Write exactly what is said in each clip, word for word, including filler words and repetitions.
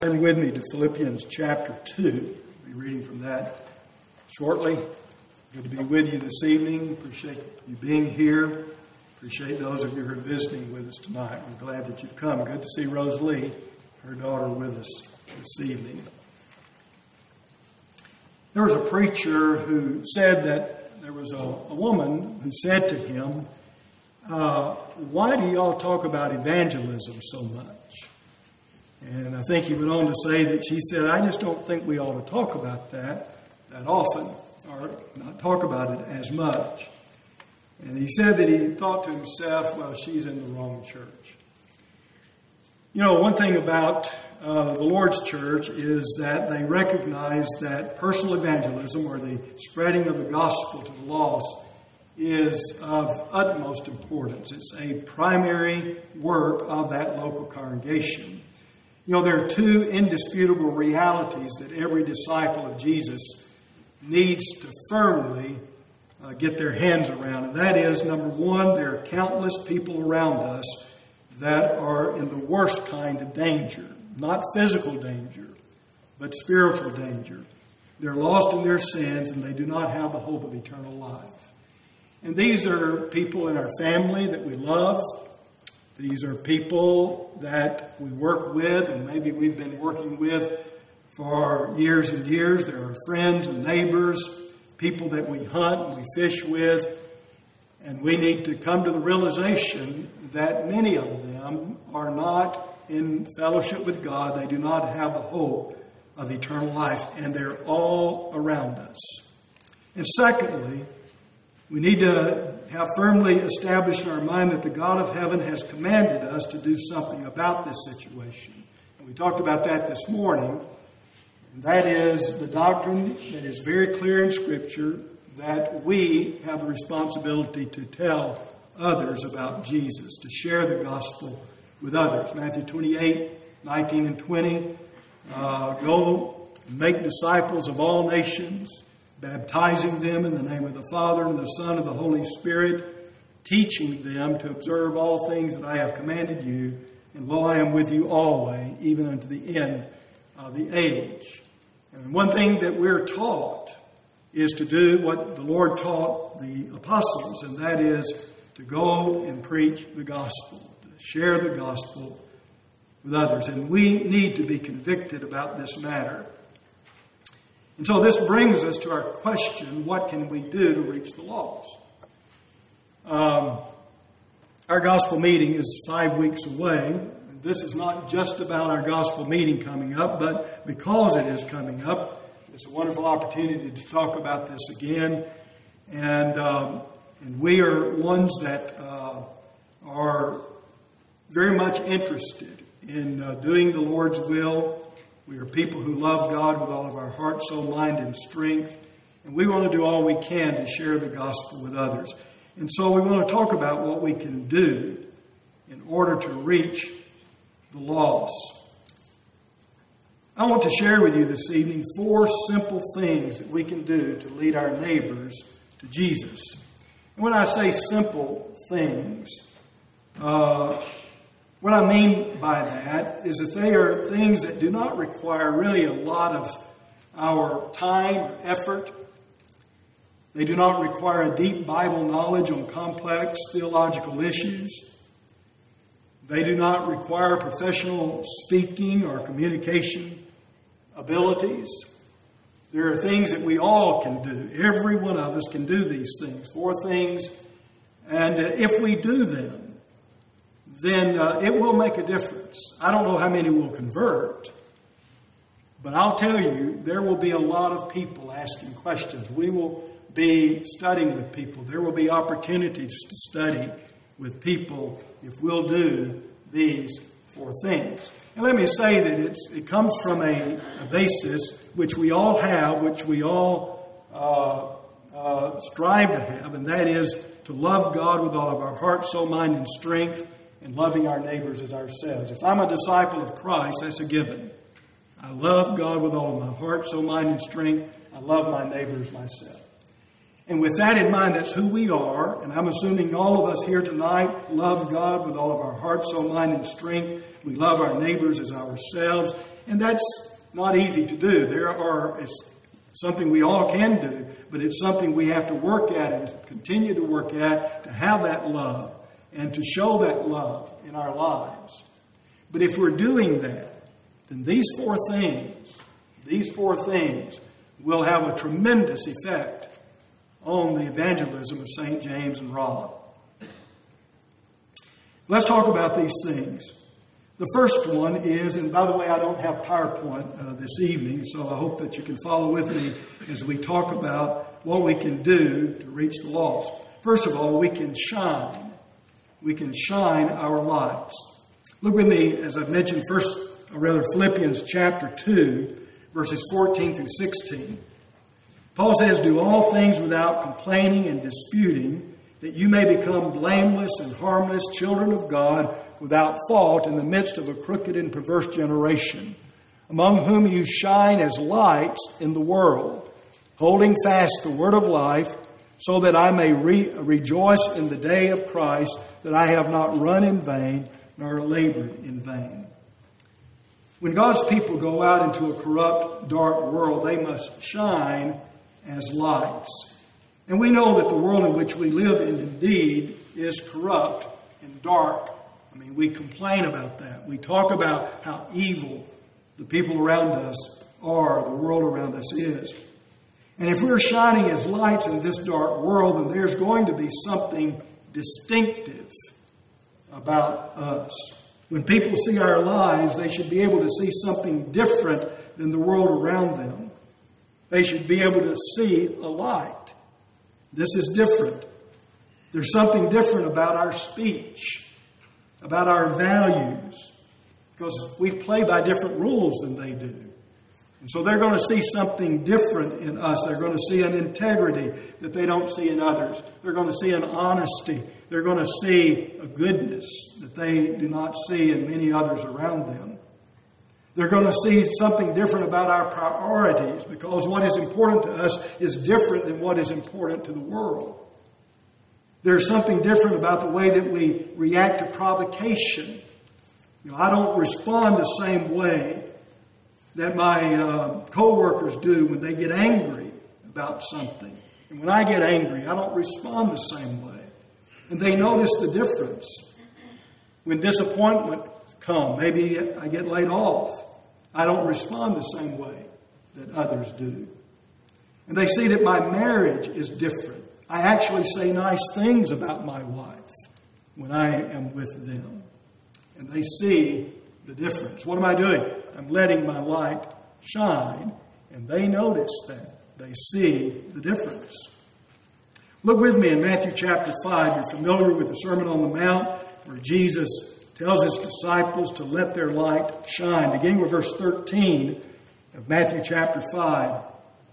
Turn with me to Philippians chapter two. I'll be reading from that shortly. Good to be with you this evening. Appreciate you being here. Appreciate those of you who are visiting with us tonight. We're glad that you've come. Good to see Rose Lee, her daughter, with us this evening. There was a preacher who said that there was a, a woman who said to him, uh, why do y'all talk about evangelism so much? And I think he went on to say that she said, I just don't think we ought to talk about that that often, or not talk about it as much. And he said that he thought to himself, well, she's in the wrong church. You know, one thing about uh, the Lord's church is that they recognize that personal evangelism, or the spreading of the gospel to the lost, is of utmost importance. It's a primary work of that local congregation. You know, there are two indisputable realities that every disciple of Jesus needs to firmly uh, get their hands around. And that is, number one, there are countless people around us that are in the worst kind of danger. Not physical danger, but spiritual danger. They're lost in their sins and they do not have the hope of eternal life. And these are people in our family that we love. These are people that we work with, and maybe we've been working with for years and years. There are friends and neighbors, people that we hunt and we fish with. And we need to come to the realization that many of them are not in fellowship with God. They do not have the hope of eternal life, and they're all around us. And secondly, we need to have firmly established in our mind that the God of heaven has commanded us to do something about this situation. And we talked about that this morning. And that is the doctrine that is very clear in Scripture, that we have a responsibility to tell others about Jesus, to share the gospel with others. Matthew twenty-eight, nineteen and twenty. Uh, go and make disciples of all nations, baptizing them in the name of the Father and the Son and the Holy Spirit, teaching them to observe all things that I have commanded you. And lo, I am with you always, even unto the end of the age. And one thing that we're taught is to do what the Lord taught the apostles, and that is to go and preach the gospel, to share the gospel with others. And we need to be convicted about this matter. And so this brings us to our question, what can we do to reach the lost? Um, our gospel meeting is five weeks away. This is not just about our gospel meeting coming up, but because it is coming up, it's a wonderful opportunity to talk about this again. And, um, and we are ones that uh, are very much interested in uh, doing the Lord's will. We are people who love God with all of our heart, soul, mind, and strength. And we want to do all we can to share the gospel with others. And so we want to talk about what we can do in order to reach the lost. I want to share with you this evening four simple things that we can do to lead our neighbors to Jesus. And when I say simple things, uh, what I mean by that is that they are things that do not require really a lot of our time or effort. They do not require a deep Bible knowledge on complex theological issues. They do not require professional speaking or communication abilities. There are things that we all can do. Every one of us can do these things, four things. And if we do them, then uh, it will make a difference. I don't know how many will convert, but I'll tell you, there will be a lot of people asking questions. We will be studying with people. There will be opportunities to study with people if we'll do these four things. And let me say that it's, it comes from a, a basis which we all have, which we all uh, uh, strive to have, and that is to love God with all of our heart, soul, mind, and strength, and loving our neighbors as ourselves. If I'm a disciple of Christ, that's a given. I love God with all of my heart, soul, mind, and strength. I love my neighbors myself. And with that in mind, that's who we are. And I'm assuming all of us here tonight love God with all of our heart, soul, mind, and strength. We love our neighbors as ourselves. And that's not easy to do. There are, it's something we all can do, but it's something we have to work at and continue to work at to have that love and to show that love in our lives. But if we're doing that, then these four things, these four things will have a tremendous effect on the evangelism of Saint James and Rod. Let's talk about these things. The first one is, and by the way, I don't have PowerPoint uh, this evening, so I hope that you can follow with me as we talk about what we can do to reach the lost. First of all, we can shine. We can shine our lights. Look with me, as I've mentioned, first, or rather Philippians chapter two, verses fourteen through sixteen. Paul says, "Do all things without complaining and disputing, that you may become blameless and harmless children of God, without fault in the midst of a crooked and perverse generation, among whom you shine as lights in the world, holding fast the word of life, so that I may re- rejoice in the day of Christ, that I have not run in vain, nor labored in vain." When God's people go out into a corrupt, dark world, they must shine as lights. And we know that the world in which we live in indeed is corrupt and dark. I mean, we complain about that. We talk about how evil the people around us are, the world around us is. And if we're shining as lights in this dark world, then there's going to be something distinctive about us. When people see our lives, they should be able to see something different than the world around them. They should be able to see a light. This is different. There's something different about our speech, about our values, because we play by different rules than they do. And so they're going to see something different in us. They're going to see an integrity that they don't see in others. They're going to see an honesty. They're going to see a goodness that they do not see in many others around them. They're going to see something different about our priorities, because what is important to us is different than what is important to the world. There's something different about the way that we react to provocation. You know, I don't respond the same way that my uh, co-workers do when they get angry about something. And when I get angry, I don't respond the same way. And they notice the difference. When disappointment comes, maybe I get laid off, I don't respond the same way that others do. And they see that my marriage is different. I actually say nice things about my wife when I am with them. And they see the difference. What am I doing? I'm letting my light shine, and they notice that. They see the difference. Look with me in Matthew chapter five. You're familiar with the Sermon on the Mount, where Jesus tells his disciples to let their light shine. Beginning with verse thirteen of Matthew chapter five.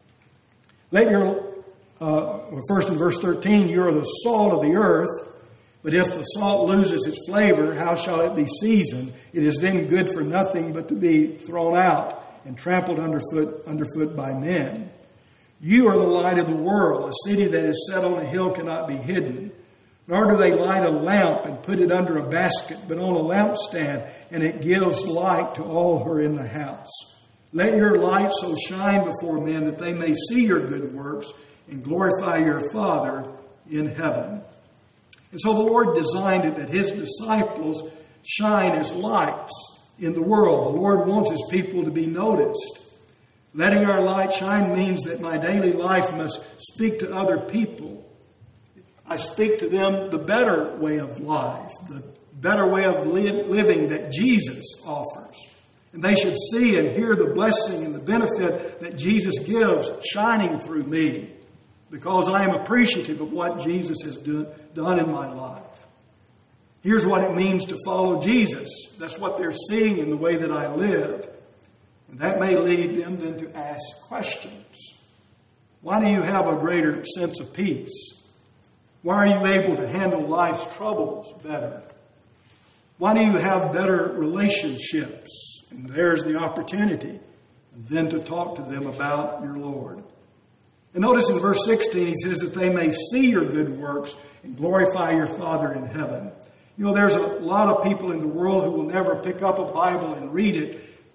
Let your, uh, well, first in verse thirteen, you are the salt of the earth. But if the salt loses its flavor, how shall it be seasoned? It is then good for nothing but to be thrown out and trampled underfoot, underfoot by men. You are the light of the world. A city that is set on a hill cannot be hidden. Nor do they light a lamp and put it under a basket, but on a lampstand, and it gives light to all who are in the house. Let your light so shine before men that they may see your good works and glorify your Father in heaven. And so the Lord designed it that his disciples shine as lights in the world. The Lord wants his people to be noticed. Letting our light shine means that my daily life must speak to other people. I speak to them the better way of life, the better way of li- living that Jesus offers. And they should see and hear the blessing and the benefit that Jesus gives shining through me, because I am appreciative of what Jesus has do, done in my life. Here's what it means to follow Jesus. That's what they're seeing in the way that I live. And that may lead them then to ask questions. Why do you have a greater sense of peace? Why are you able to handle life's troubles better? Why do you have better relationships? And there's the opportunity then to talk to them about your Lord. And notice in verse sixteen, he says that they may see your good works and glorify your Father in heaven. You know, there's a lot of people in the world who will never pick up a Bible and read it,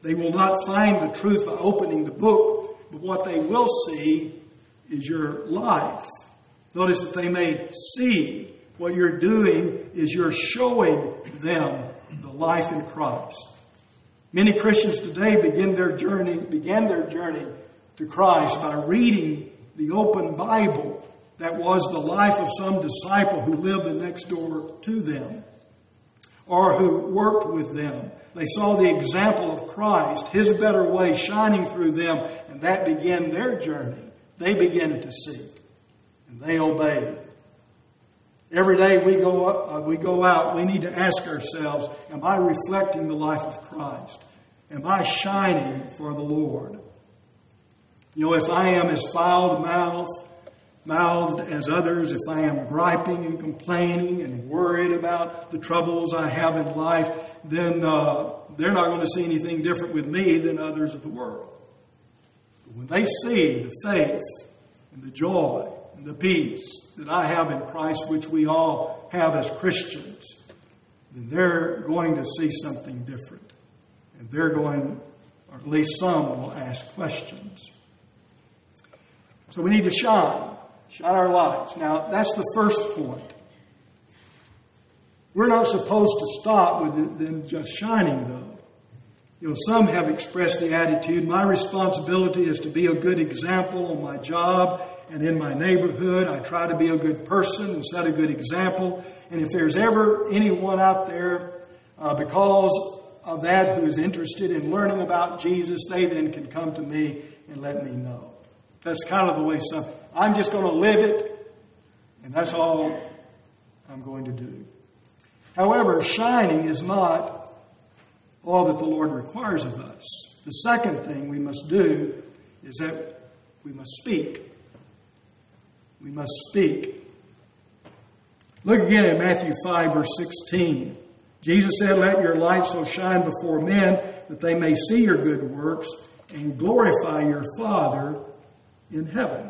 They will not find the truth by opening the book, but what they will see is your life. Notice that they may see what you're doing is you're showing them the life in Christ. Many Christians today begin their journey, began their journey to Christ by reading the open Bible that was the life of some disciple who lived next door to them or who worked with them. They saw the example of Christ, His better way shining through them, and that began their journey. They began to seek, and they obeyed. Every day we go uh, we go out, we need to ask ourselves, am I reflecting the life of Christ? Am I shining for the Lord? You know, if I am as foul-mouthed mouthed as others, if I am griping and complaining and worried about the troubles I have in life, then uh, they're not going to see anything different with me than others of the world. But when they see the faith and the joy and the peace that I have in Christ, which we all have as Christians, then they're going to see something different. And they're going, or at least some will ask questions. So we need to shine. Shine our lights. Now, that's the first point. We're not supposed to stop with them just shining, though. You know, some have expressed the attitude, my responsibility is to be a good example on my job and in my neighborhood. I try to be a good person and set a good example. And if there's ever anyone out there, uh, because of that, who is interested in learning about Jesus, they then can come to me and let me know. That's kind of the way some... I'm just going to live it, and that's all I'm going to do. However, shining is not all that the Lord requires of us. The second thing we must do is that we must speak. We must speak. Look again at Matthew five, verse sixteen. Jesus said, let your light so shine before men that they may see your good works and glorify your Father in heaven.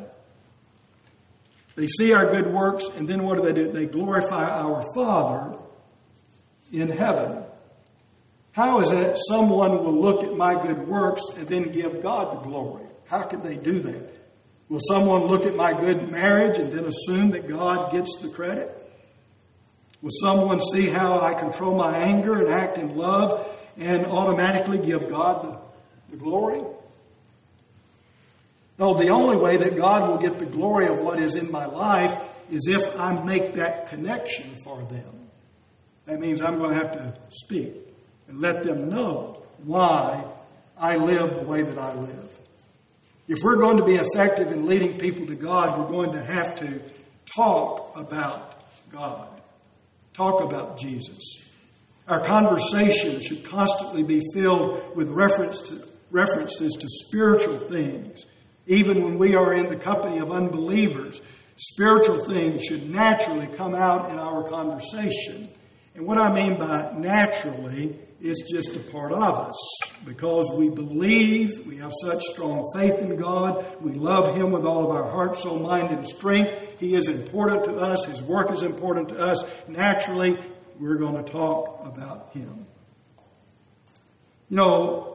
They see our good works, and then what do they do? They glorify our Father in heaven. How is it someone will look at my good works and then give God the glory? How could they do that? Will someone look at my good marriage and then assume that God gets the credit? Will someone see how I control my anger and act in love and automatically give God the, the glory? No, the only way that God will get the glory of what is in my life is if I make that connection for them. That means I'm going to have to speak and let them know why I live the way that I live. If we're going to be effective in leading people to God, we're going to have to talk about God. Talk about Jesus. Our conversation should constantly be filled with reference to, references to spiritual things. Even when we are in the company of unbelievers, spiritual things should naturally come out in our conversation. And what I mean by naturally is just a part of us. Because we believe, we have such strong faith in God, we love Him with all of our heart, soul, mind, and strength. He is important to us. His work is important to us. Naturally, we're going to talk about Him. You know,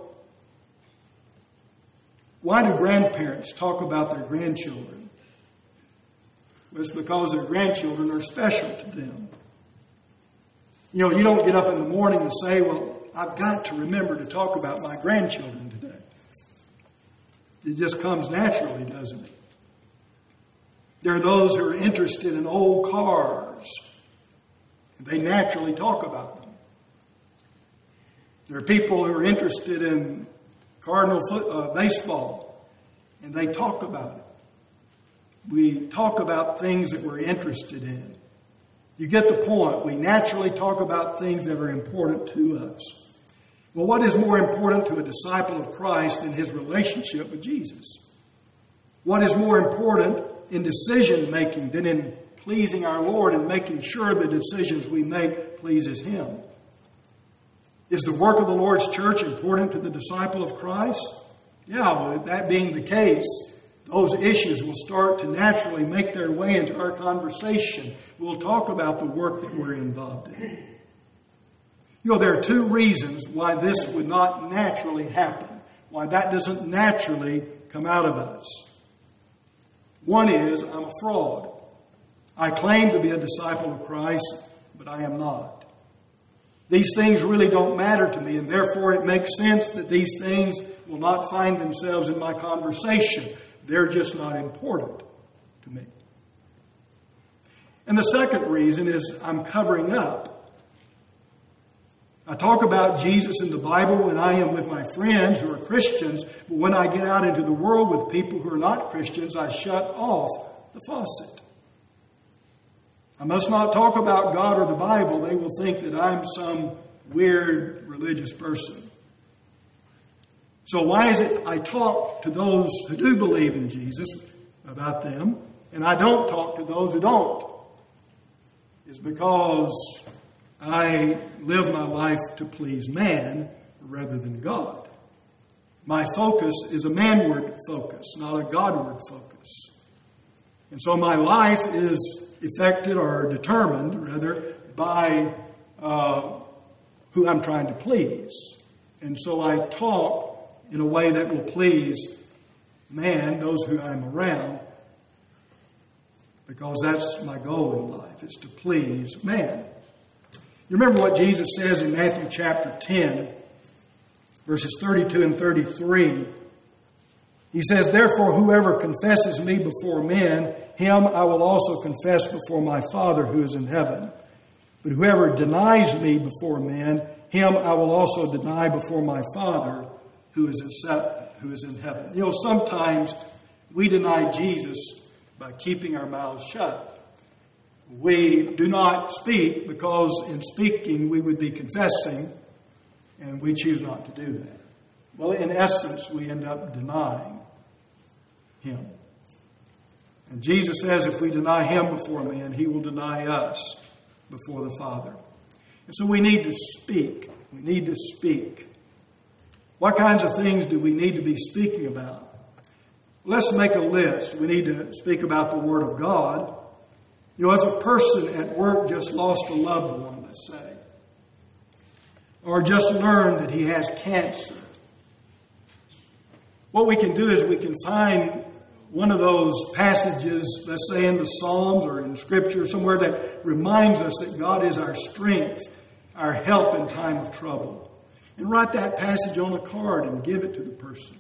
why do grandparents talk about their grandchildren? Well, it's because their grandchildren are special to them. You know, you don't get up in the morning and say, well, I've got to remember to talk about my grandchildren today. It just comes naturally, doesn't it? There are those who are interested in old cars, and they naturally talk about them. There are people who are interested in Cardinal foot, uh, baseball, and they talk about it. We talk about things that we're interested in. You get the point. We naturally talk about things that are important to us. Well, what is more important to a disciple of Christ than his relationship with Jesus? What is more important in decision making than in pleasing our Lord and making sure the decisions we make pleases Him? Is the work of the Lord's church important to the disciple of Christ? Yeah, well, that being the case, those issues will start to naturally make their way into our conversation. We'll talk about the work that we're involved in. You know, there are two reasons why this would not naturally happen, why that doesn't naturally come out of us. One is, I'm a fraud. I claim to be a disciple of Christ, but I am not. These things really don't matter to me, and therefore it makes sense that these things will not find themselves in my conversation. They're just not important to me. And the second reason is I'm covering up. I talk about Jesus in the Bible when I am with my friends who are Christians, but when I get out into the world with people who are not Christians, I shut off the faucet. I must not talk about God or the Bible. They will think that I'm some weird religious person. So why is it I talk to those who do believe in Jesus about them, and I don't talk to those who don't? It's because I live my life to please man rather than God. My focus is a manward focus, not a Godward focus. And so my life is affected or determined, rather, by uh, who I'm trying to please. And so I talk in a way that will please man, those who I'm around, because that's my goal in life, is to please man. You remember what Jesus says in Matthew chapter ten, verses thirty-two and thirty-three. He says, "Therefore, whoever confesses me before men, him I will also confess before my Father who is in heaven. But whoever denies me before men, him I will also deny before my Father who is in, who is in heaven." You know, sometimes we deny Jesus by keeping our mouths shut. We do not speak because in speaking we would be confessing, and we choose not to do that. Well, in essence, we end up denying him. And Jesus says if we deny him before men, he will deny us before the Father. And so we need to speak. We need to speak. What kinds of things do we need to be speaking about? Let's make a list. We need to speak about the Word of God. You know, if a person at work just lost a loved one, let's say, or just learned that he has cancer, what we can do is we can find one of those passages, let's say in the Psalms or in Scripture, somewhere that reminds us that God is our strength, our help in time of trouble. And write that passage on a card and give it to the person.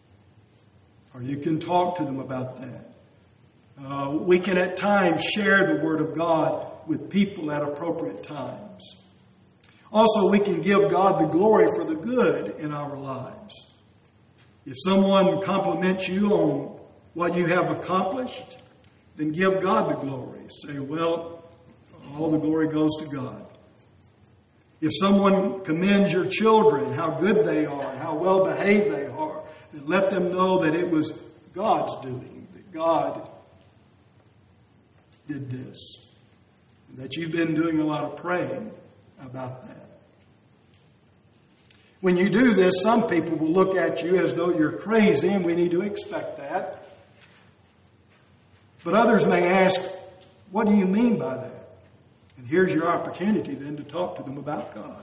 Or you can talk to them about that. Uh, we can at times share the Word of God with people at appropriate times. Also, we can give God the glory for the good in our lives. If someone compliments you on what you have accomplished, then give God the glory. Say, well, all the glory goes to God. If someone commends your children, how good they are, how well behaved they are, then let them know that it was God's doing, that God did this, and that you've been doing a lot of praying about that. When you do this, some people will look at you as though you're crazy, and we need to expect that. But others may ask, what do you mean by that? And here's your opportunity then to talk to them about God.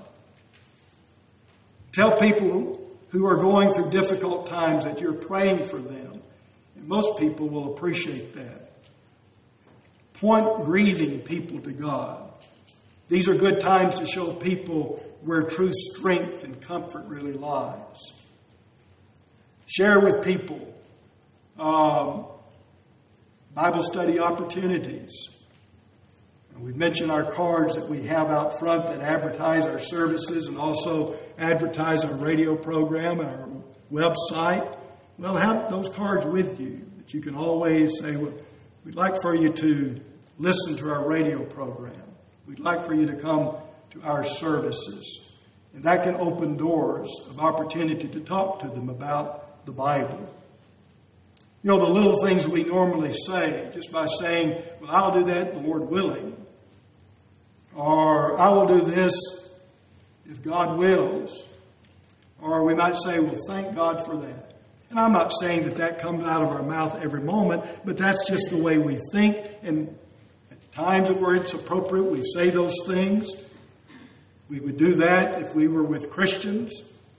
Tell people who are going through difficult times that you're praying for them. And most people will appreciate that. Point grieving people to God. These are good times to show people where true strength and comfort really lies. Share with people um, Bible study opportunities. And we've mentioned our cards that we have out front that advertise our services and also advertise our radio program and our website. Well, have those cards with you that you can always say, well, we'd like for you to listen to our radio program. We'd like for you to come to our services. And that can open doors of opportunity to talk to them about the Bible. You know, the little things we normally say, just by saying, well, I'll do that, the Lord willing. Or I will do this if God wills. Or we might say, well, thank God for that. And I'm not saying that that comes out of our mouth every moment, but that's just the way we think. And at times where it's appropriate, we say those things. We would do that if we were with Christians.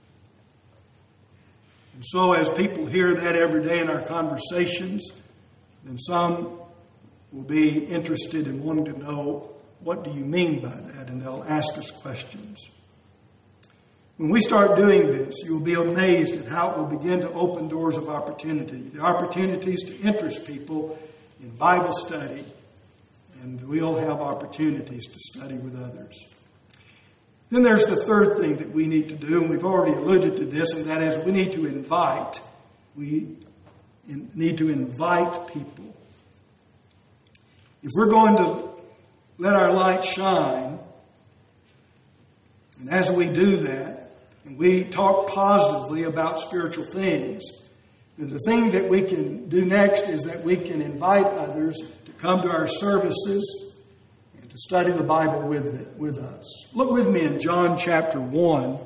And so as people hear that every day in our conversations, then some will be interested in wanting to know, what do you mean by that? And they'll ask us questions. When we start doing this, you will be amazed at how it will begin to open doors of opportunity. The opportunities to interest people in Bible study, and we'll have opportunities to study with others. Then there's the third thing that we need to do, and we've already alluded to this, and that is we need to invite. We need to invite people. If we're going to let our light shine, and as we do that, and we talk positively about spiritual things, then the thing that we can do next is that we can invite others to come to our services and to study the Bible with, it, with us. Look with me in John chapter one.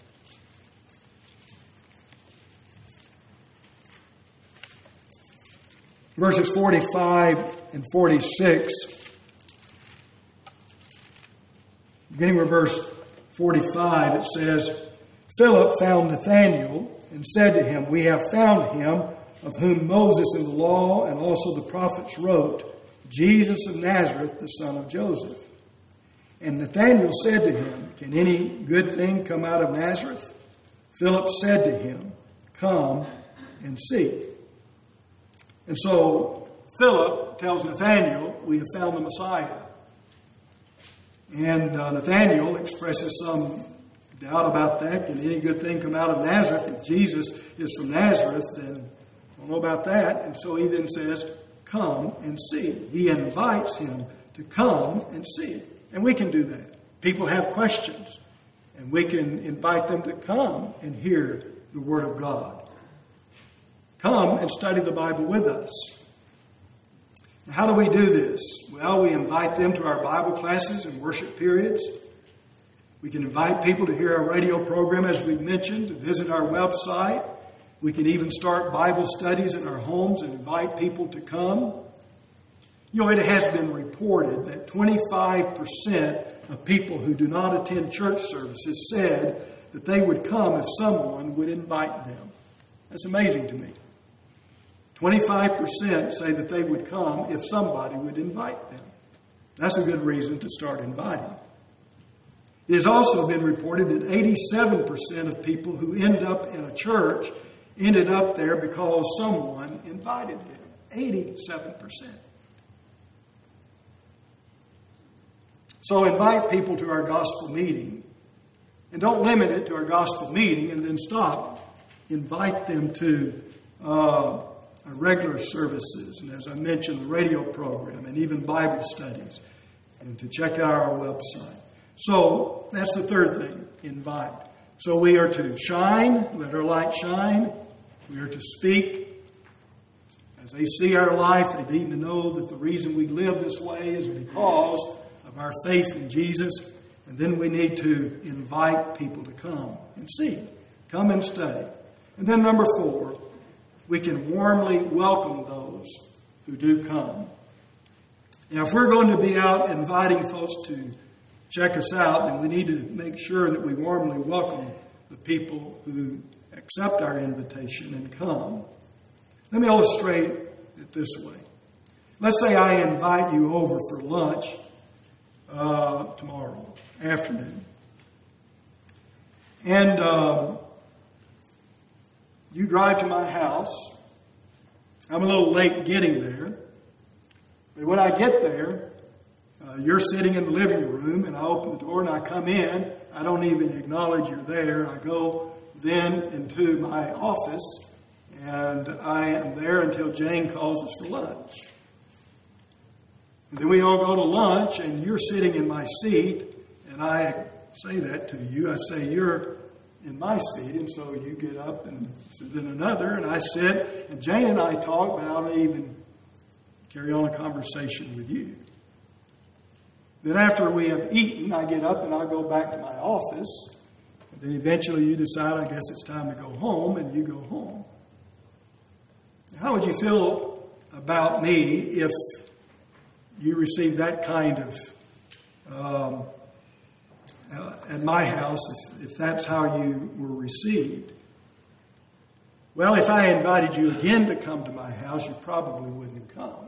Verses forty-five and forty-six. Beginning with verse forty-five, it says, Philip found Nathanael and said to him, We have found him of whom Moses in the law and also the prophets wrote, Jesus of Nazareth, the son of Joseph. And Nathanael said to him, Can any good thing come out of Nazareth? Philip said to him, Come and see. And so Philip tells Nathanael, We have found the Messiah. And uh, Nathanael expresses some doubt about that. Can any good thing come out of Nazareth? If Jesus is from Nazareth, then I don't know about that. And so he then says, Come and see. He invites him to come and see. And we can do that. People have questions. And we can invite them to come and hear the Word of God. Come and study the Bible with us. Now, how do we do this? Well, we invite them to our Bible classes and worship periods. We can invite people to hear our radio program, as we mentioned, to visit our website. We can even start Bible studies in our homes and invite people to come. You know, it has been reported that twenty-five percent of people who do not attend church services said that they would come if someone would invite them. That's amazing to me. twenty-five percent say that they would come if somebody would invite them. That's a good reason to start inviting. It has also been reported that eighty-seven percent of people who end up in a church ended up there because someone invited them. eighty-seven percent. So invite people to our gospel meeting. And don't limit it to our gospel meeting and then stop. Invite them to uh, our regular services. And as I mentioned, the radio program and even Bible studies. And to check out our website. So that's the third thing, invite. So we are to shine, let our light shine. We are to speak. As they see our life, they need to know that the reason we live this way is because of our faith in Jesus. And then we need to invite people to come and see, come and study. And then number four, we can warmly welcome those who do come. Now, if we're going to be out inviting folks to check us out, then we need to make sure that we warmly welcome the people who accept our invitation and come. Let me illustrate it this way. Let's say I invite you over for lunch uh, tomorrow afternoon. And uh, you drive to my house. I'm a little late getting there. But when I get there, uh, you're sitting in the living room, and I open the door and I come in. I don't even acknowledge you're there. I go then into my office, and I am there until Jane calls us for lunch. And then we all go to lunch, and you're sitting in my seat, and I say that to you. I say, you're in my seat, and so you get up and sit in another, and I sit, and Jane and I talk, but I don't even carry on a conversation with you. Then after we have eaten, I get up and I go back to my office. And then eventually you decide, I guess it's time to go home, and you go home. How would you feel about me if you received that kind of um, uh, at my house if, if that's how you were received. Well, if I invited you again to come to my house, you probably wouldn't come.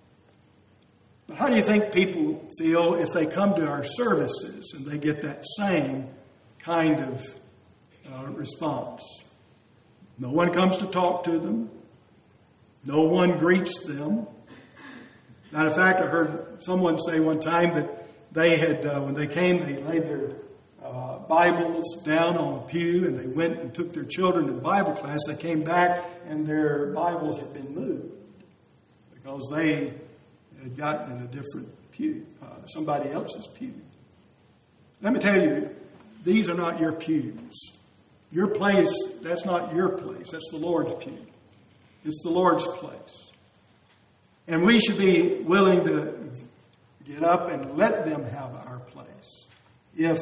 But how do you think people feel if they come to our services and they get that same kind of uh, response? No one comes to talk to them. No one greets them. Matter of fact, I heard someone say one time that they had, uh, when they came, they laid their uh, Bibles down on a pew and they went and took their children to the Bible class. They came back and their Bibles had been moved because they had gotten in a different pew, uh, somebody else's pew. Let me tell you, these are not your pews. Your place, that's not your place. That's the Lord's pew. It's the Lord's place. And we should be willing to get up and let them have our place if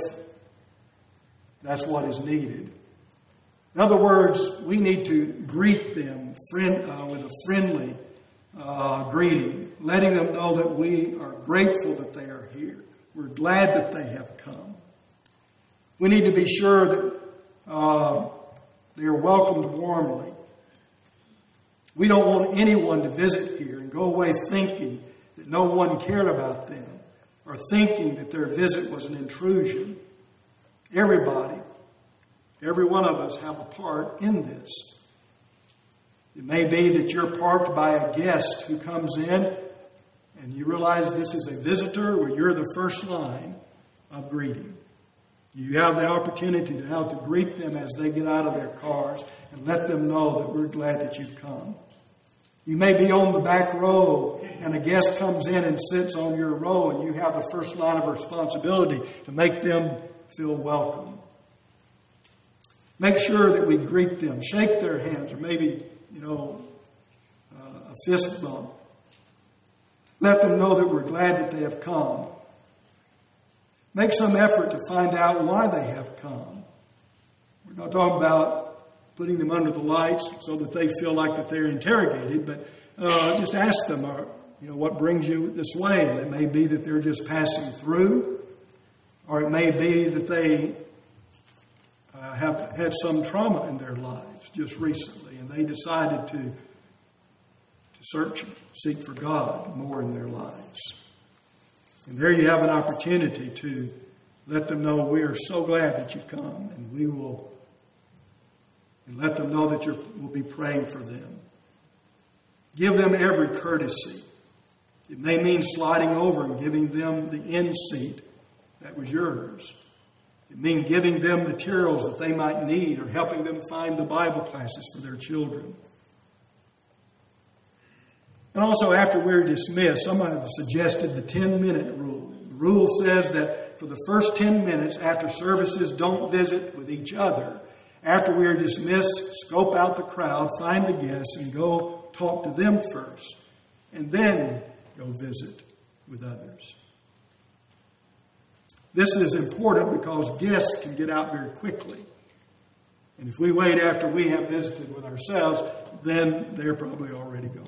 that's what is needed. In other words, we need to greet them friend, uh, with a friendly uh, greeting, letting them know that we are grateful that they are here. We're glad that they have come. We need to be sure that uh, they are welcomed warmly. We don't want anyone to visit here and go away thinking that no one cared about them or thinking that their visit was an intrusion. Everybody, every one of us have a part in this. It may be that you're parked by a guest who comes in and you realize this is a visitor where you're the first line of greeting. You have the opportunity now to greet them as they get out of their cars and let them know that we're glad that you've come. You may be on the back row and a guest comes in and sits on your row and you have the first line of responsibility to make them feel welcome. Make sure that we greet them, shake their hands, or maybe, you know, uh, a fist bump. Let them know that we're glad that they have come. Make some effort to find out why they have come. We're not talking about putting them under the lights so that they feel like that they're interrogated, but uh, just ask them, uh, you know, what brings you this way? And it may be that they're just passing through, or it may be that they uh, have had some trauma in their lives just recently, and they decided to, to search, seek for God more in their lives. And there you have an opportunity to let them know we are so glad that you've come, and we will, and let them know that you will be praying for them. Give them every courtesy. It may mean sliding over and giving them the end seat that was yours. It means giving them materials that they might need or helping them find the Bible classes for their children. And also, after we're dismissed, someone has suggested the ten-minute rule. The rule says that for the first ten minutes after services, don't visit with each other. After we are dismissed, scope out the crowd, find the guests, and go talk to them first. And then go visit with others. This is important because guests can get out very quickly. And if we wait after we have visited with ourselves, then they're probably already gone.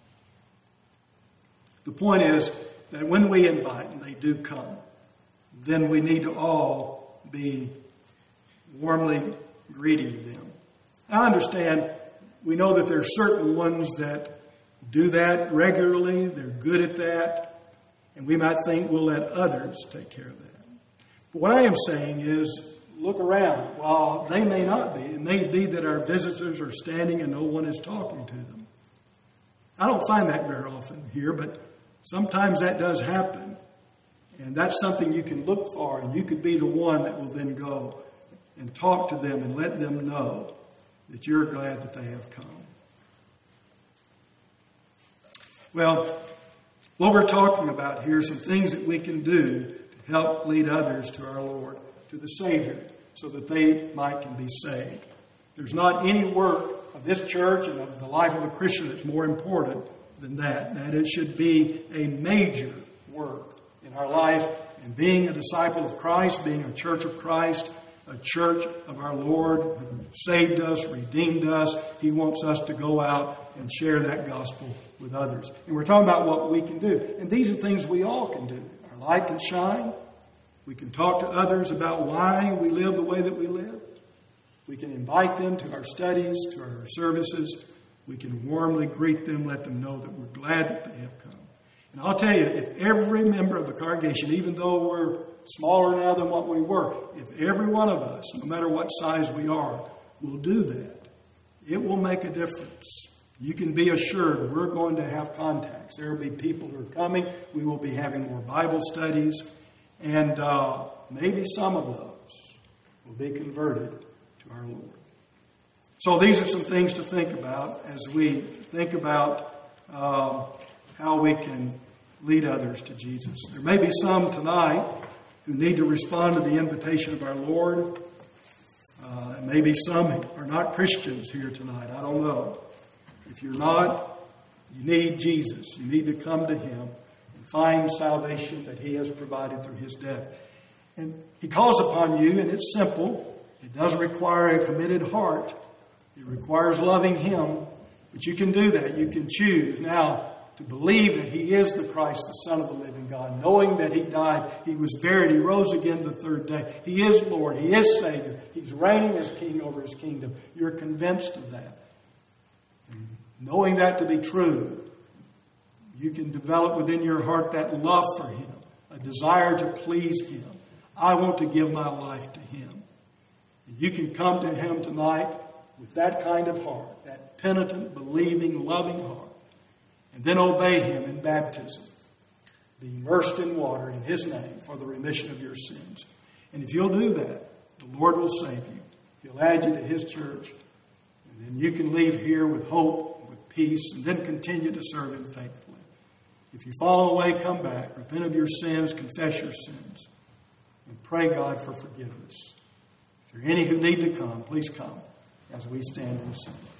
The point is that when we invite, and they do come, then we need to all be warmly greeting them. I understand, we know that there are certain ones that do that regularly, they're good at that, and we might think we'll let others take care of that. But what I am saying is, look around. While they may not be, it may be that our visitors are standing and no one is talking to them. I don't find that very often here, but sometimes that does happen. And that's something you can look for, and you could be the one that will then go and talk to them and let them know that you're glad that they have come. Well, what we're talking about here are some things that we can do to help lead others to our Lord, to the Savior, so that they might can be saved. There's not any work of this church and of the life of a Christian that's more important than that. That it should be a major work in our life, and being a disciple of Christ, being a church of Christ, a church of our Lord who saved us, redeemed us. He wants us to go out and share that gospel with others. And we're talking about what we can do. And these are things we all can do. Our light can shine. We can talk to others about why we live the way that we live. We can invite them to our studies, to our services. We can warmly greet them, let them know that we're glad that they have come. And I'll tell you, if every member of the congregation, even though we're smaller now than what we were, if every one of us, no matter what size we are, will do that, it will make a difference. You can be assured we're going to have contacts. There will be people who are coming. We will be having more Bible studies. And uh, maybe some of those will be converted to our Lord. So these are some things to think about as we think about uh, how we can lead others to Jesus. There may be some tonight who need to respond to the invitation of our Lord. Uh, maybe some are not Christians here tonight. I don't know. If you're not, you need Jesus. You need to come to Him and find salvation that He has provided through His death. And He calls upon you, and it's simple. It doesn't require a committed heart. It requires loving Him. But you can do that. You can choose now to believe that He is the Christ, the Son of the living God, knowing that He died, He was buried, He rose again the third day. He is Lord. He is Savior. He's reigning as King over His kingdom. You're convinced of that. And knowing that to be true, you can develop within your heart that love for Him, a desire to please Him. I want to give my life to Him. And you can come to Him tonight with that kind of heart, that penitent, believing, loving heart. And then obey Him in baptism. Be immersed in water in His name for the remission of your sins. And if you'll do that, the Lord will save you. He'll add you to His church. And then you can leave here with hope, with peace, and then continue to serve Him faithfully. If you fall away, come back. Repent of your sins. Confess your sins. And pray God for forgiveness. If there are any who need to come, please come as we stand and sing.